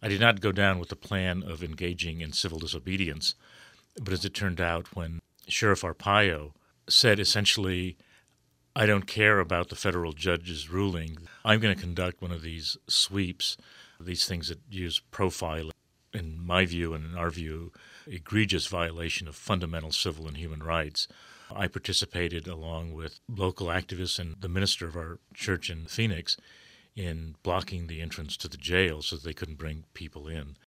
I did not go down with the plan of engaging in civil disobedience, but as it turned out, when Sheriff Arpaio said essentially, I don't care about the federal judge's ruling, I'm going to conduct one of these sweeps, these things that use profiling, in my view and in our view, egregious violation of fundamental civil and human rights. I participated along with local activists and the minister of our church in Phoenix in blocking the entrance to the jail so that they couldn't bring people in.